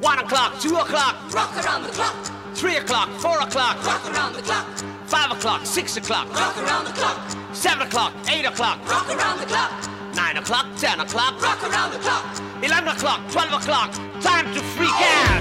1 o'clock, 2 o'clock, rock around the clock. 3 o'clock, 4 o'clock, Rock around the clock. 5 o'clock, 6 o'clock, Rock around the clock. 7 o'clock, 8 o'clock, Rock around the clock. 9 o'clock, 10 o'clock, Rock around the clock. 11 o'clock, 12 o'clock, time to freak out.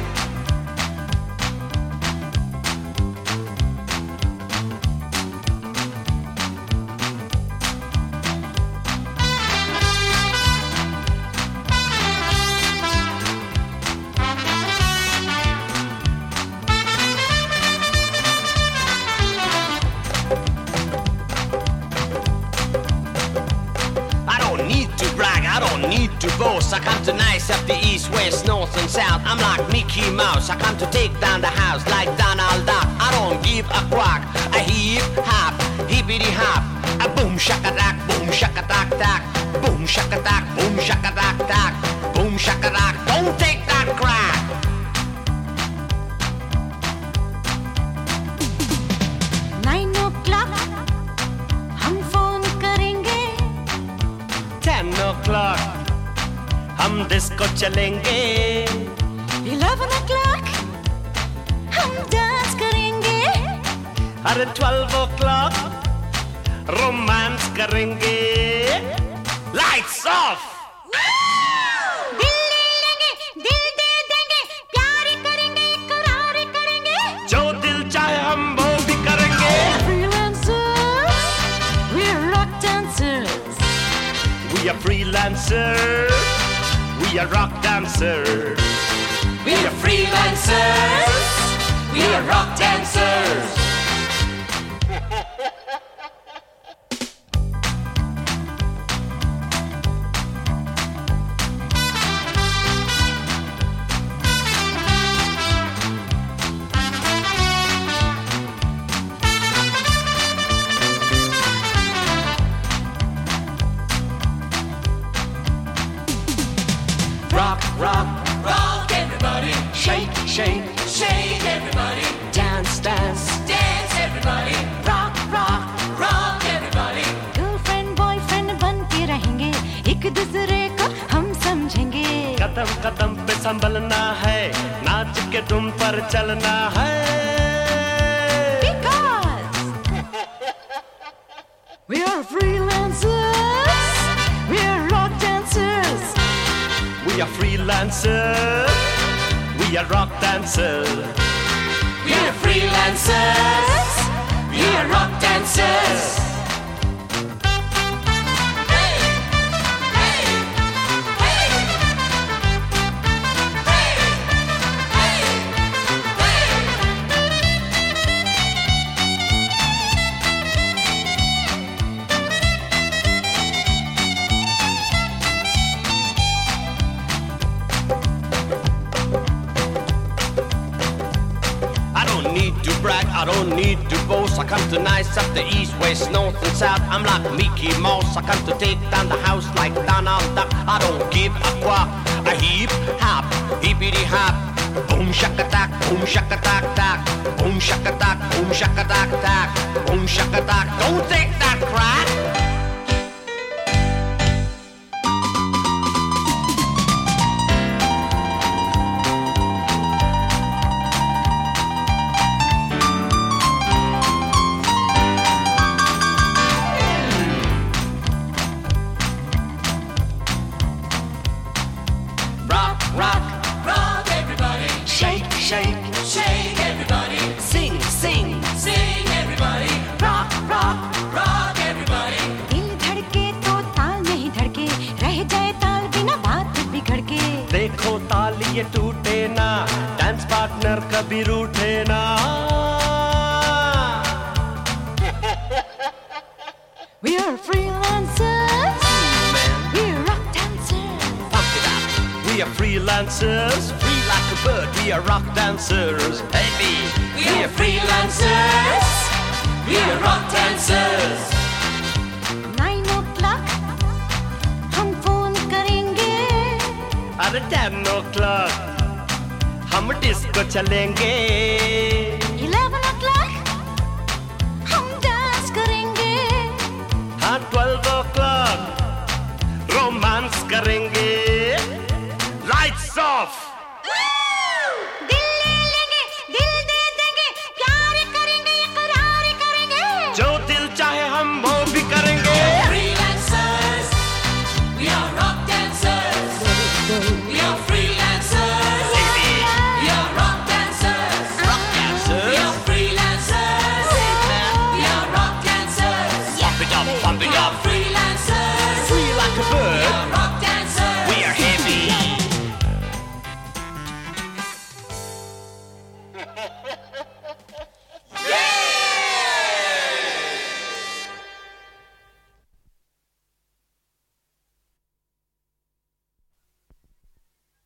I don't need to boast. I come to nice up the east, west, north and south. I'm like Mickey Mouse. I come to take down the house like Donald Duck. I don't give a quack. A hip hop, hippity hop. A boom shaka dak, boom shaka dak dak. Boom shaka dak, boom shaka dak dak. Boom shaka dak. Don't take that crack. 9 o'clock हम phone करेंगे. 10 o'clock हम disco चलेंगे. 11 o'clock हम dance करेंगे. अरे 12 o'clock romance करेंगे. Lights off. दिल ले लेंगे, दिल दे देंगे, प्यार करेंगे, करार करेंगे. जो दिल चाहे हम वो भी करेंगे. Freelancers, we're rock dancers. We are freelancers. We are rock dancers. We are freelancers. We are rock dancers. Rock, rock, Rock everybody. shake, shake, Shake everybody. dance, dance. Dance everybody. Rock, rock. Rock everybody. Girlfriend boyfriend बन के रहेंगे, एक दूसरे को हम समझेंगे. कदम कदम पे संभलना है, नाच के तुम पर चलना है. Because we are freelancers, we are rock dancers. We are freelancers. We are rock dancers. We are freelancers. We are rock dancers. Hey! Hey! Hey! Hey! Hey! Hey! I don't need to brag, I don't need to boast. I come to nice up the east, west, north and south. I'm like Mickey Mouse. I come to take down the house like Donald Duck. I don't give a quack. A hip hop, hippity hop. Boom shaka dak, boom shaka dak dak. Boom shaka dak, boom shaka dak dak. Boom shaka dak. Don't take that crack. Rock, rock, Rock everybody. shake, shake. Shake everybody. Sing, sing. Sing everybody. Rock, rock. Rock everybody. दिल धड़के तो ताल नहीं धड़के, रह जाए ताल बिना बात बिगड़ के. देखो ताल ये टूटे ना, डांस पार्टनर कभी रूठे ना. We are freelancers, we are rock dancers. Pump it up. We are freelancers, free like a bird. We are rock dancers. Hey, me. We are freelancers. We are rock dancers. 9 o'clock हम phone करेंगे. अरे 10 o'clock हम disco चलेंगे.